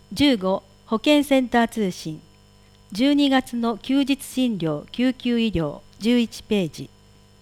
15保健センター通信12月の休日診療救急医療11ページ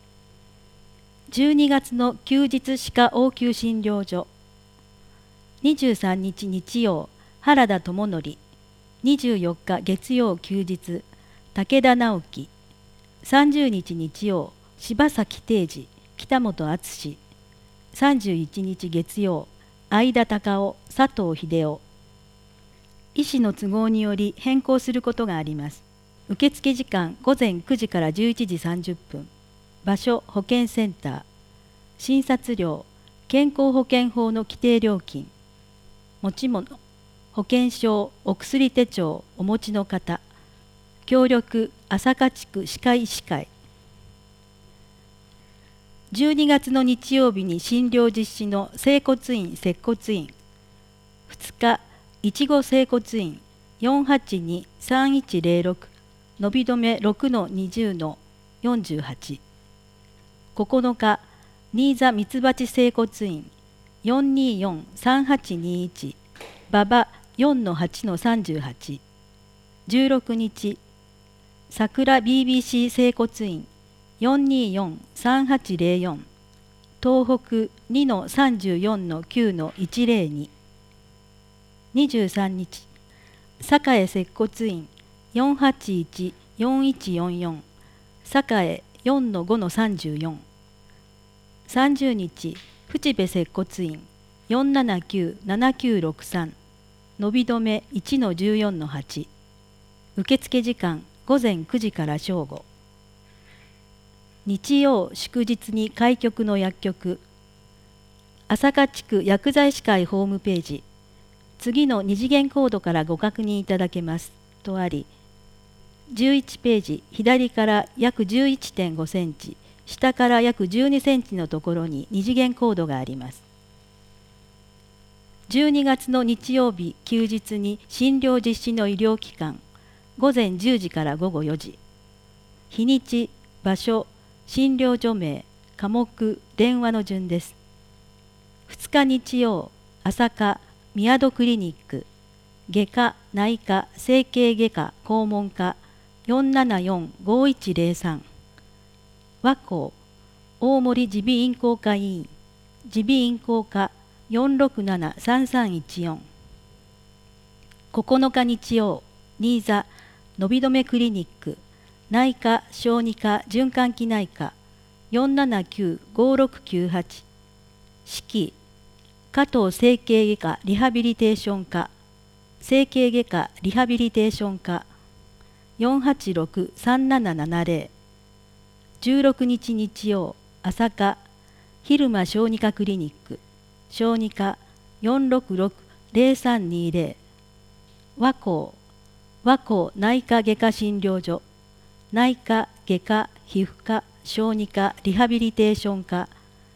12月の休日歯科応急診療所23日日曜原田智則24日月曜休日武田直樹30日日曜柴崎定治北本敦31日月曜相田隆夫佐藤秀夫医師の都合により変更することがあります。受付時間午前9時から11時30分。場所保健センター。診察料健康保険法の規定料金。持ち物保険証お薬手帳お持ちの方。協力朝霞地区歯科医師会。12月の日曜日に診療実施の整骨院接骨院。2日いちご整骨院482-3106伸び止め 6-20-48 9日新座ミツバチ整骨院424-3821馬場 4-8-38 16日桜 BBC 整骨院424-3804東北 2-34-9-102 23日栄接骨院481-4144栄 4-5-34 30日淵部接骨院479-7963伸び止め 1-14-8 受付時間午前9時から正午日曜祝日に開局の薬局朝霞地区薬剤師会ホームページ次の2次元コードからご確認いただけますとあり、11ページ左から約 11.5 センチ、下から約12センチのところに2次元コードがあります。12月の日曜日休日に診療実施の医療機関、午前10時から午後4時。日にち、場所、診療所名、科目、電話の順です。2日日曜、朝霞、宮戸クリニック、外科、内科、整形外科、肛門科、474-5103、和光、大森耳鼻咽喉科医院、耳鼻咽喉科、467-3314、9日日曜、新座、伸び止めクリニック、内科、小児科、循環器内科、479-5698、四季、加藤整形外科リハビリテーション科整形外科リハビリテーション科 486-3770 16日日曜朝霞蛭間小児科クリニック小児科 466-0320 和光内科外科診療所内科外科皮膚科小児科リハビリテーション科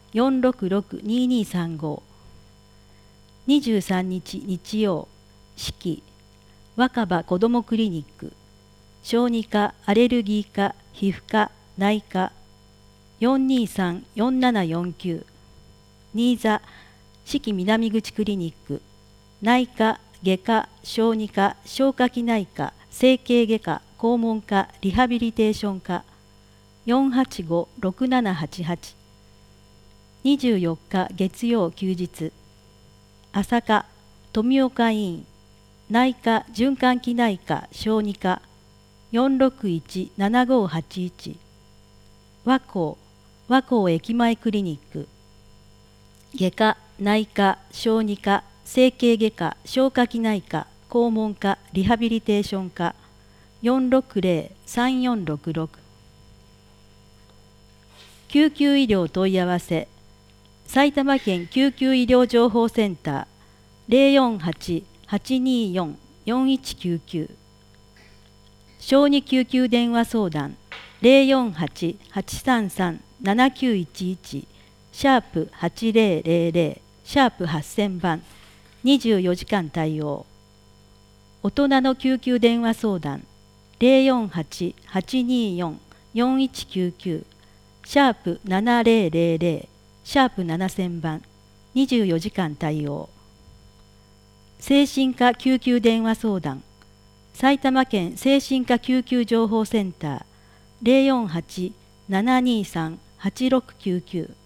466-223523日日曜四季若葉子どもクリニック小児科アレルギー科皮膚科内科 423-4749 新座四季南口クリニック内科外科小児科消化器内科整形外科肛門科リハビリテーション科 485-6788 24日月曜休日朝霞富岡医院内科循環器内科小児科 461-7581 和光駅前クリニック外科内科小児科整形外科消化器内科肛門科リハビリテーション科 460-3466 救急医療問い合わせ埼玉県救急医療情報センター 048-824-4199 小児救急電話相談 048-833-7911 #8000 8000番24時間対応大人の救急電話相談 048-824-4199 #7000 7000番24時間対応精神科救急電話相談、埼玉県精神科救急情報センター048-723-8699